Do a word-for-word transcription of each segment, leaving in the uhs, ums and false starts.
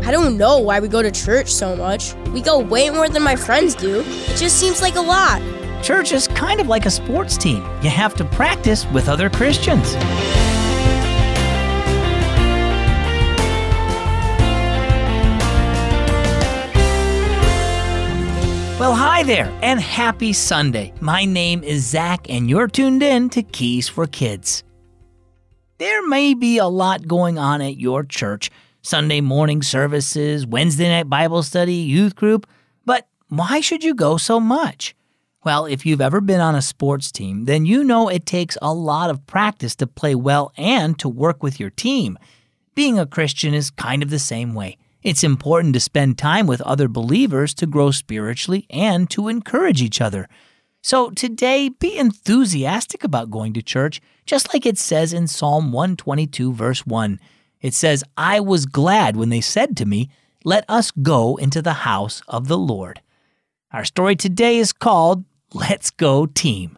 I don't know why we go to church so much. We go way more than my friends do. It just seems like a lot. Church is kind of like a sports team. You have to practice with other Christians. Well, hi there, and happy Sunday. My name is Zach, and you're tuned in to Keys for Kids. There may be a lot going on at your church. Sunday morning services, Wednesday night Bible study, youth group. But why should you go so much? Well, if you've ever been on a sports team, then you know it takes a lot of practice to play well and to work with your team. Being a Christian is kind of the same way. It's important to spend time with other believers to grow spiritually and to encourage each other. So today, be enthusiastic about going to church, just like it says in Psalm one twenty-two, verse one. It says, I was glad when they said to me, let us go into the house of the Lord. Our story today is called, Let's Go Team.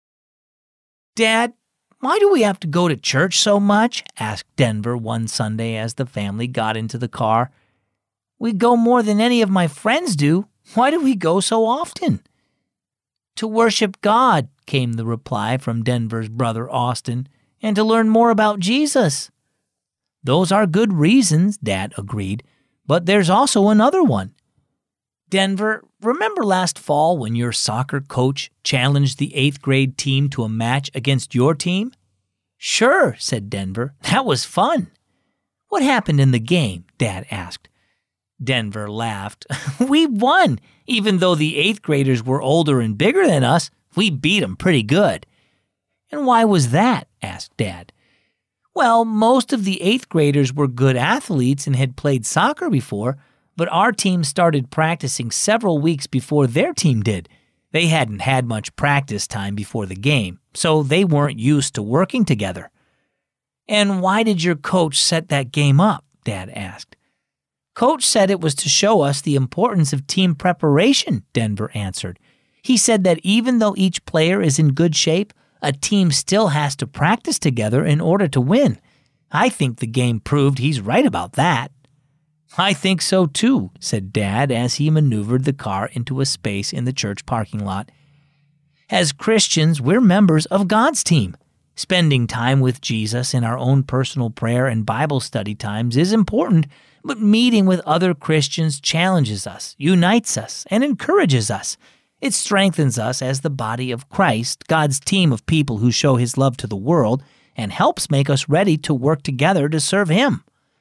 Dad, why do we have to go to church so much? Asked Denver one Sunday as the family got into the car. We go more than any of my friends do. Why do we go so often? To worship God, came the reply from Denver's brother Austin, and to learn more about Jesus. Those are good reasons, Dad agreed, but there's also another one. Denver, remember last fall when your soccer coach challenged the eighth grade team to a match against your team? Sure, said Denver. That was fun. What happened in the game? Dad asked. Denver laughed. We won. Even though the eighth graders were older and bigger than us, we beat them pretty good. And why was that? Asked Dad. Well, most of the eighth graders were good athletes and had played soccer before, but our team started practicing several weeks before their team did. They hadn't had much practice time before the game, so they weren't used to working together. And why did your coach set that game up? Dad asked. Coach said it was to show us the importance of team preparation, Denver answered. He said that even though each player is in good shape, a team still has to practice together in order to win. I think the game proved he's right about that. I think so too, said Dad as he maneuvered the car into a space in the church parking lot. As Christians, we're members of God's team. Spending time with Jesus in our own personal prayer and Bible study times is important, but meeting with other Christians challenges us, unites us, and encourages us. It strengthens us as the body of Christ, God's team of people who show His love to the world, and helps make us ready to work together to serve Him.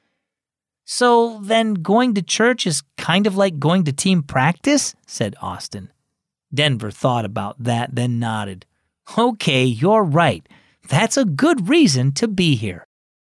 So then going to church is kind of like going to team practice, said Austin. Denver thought about that, then nodded. Okay, you're right. That's a good reason to be here.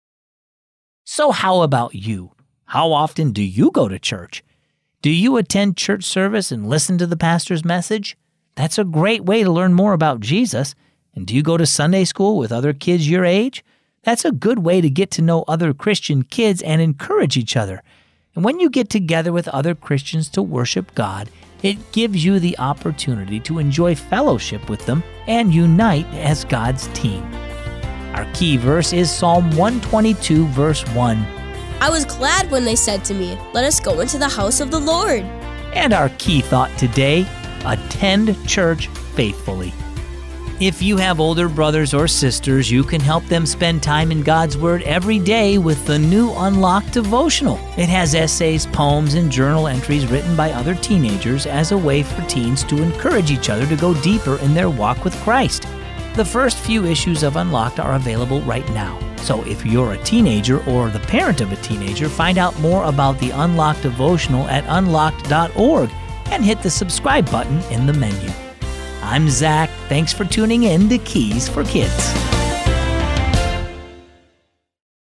So how about you? How often do you go to church? Do you attend church service and listen to the pastor's message? That's a great way to learn more about Jesus. And do you go to Sunday school with other kids your age? That's a good way to get to know other Christian kids and encourage each other. And when you get together with other Christians to worship God, it gives you the opportunity to enjoy fellowship with them and unite as God's team. Our key verse is Psalm one twenty-two, verse one. I was glad when they said to me, let us go into the house of the Lord. And our key thought today, attend church faithfully. If you have older brothers or sisters, you can help them spend time in God's Word every day with the new Unlocked devotional. It has essays, poems, and journal entries written by other teenagers as a way for teens to encourage each other to go deeper in their walk with Christ. The first few issues of Unlocked are available right now. So if you're a teenager or the parent of a teenager, find out more about the Unlocked devotional at unlocked dot org and hit the subscribe button in the menu. I'm Zach. Thanks for tuning in to Keys for Kids.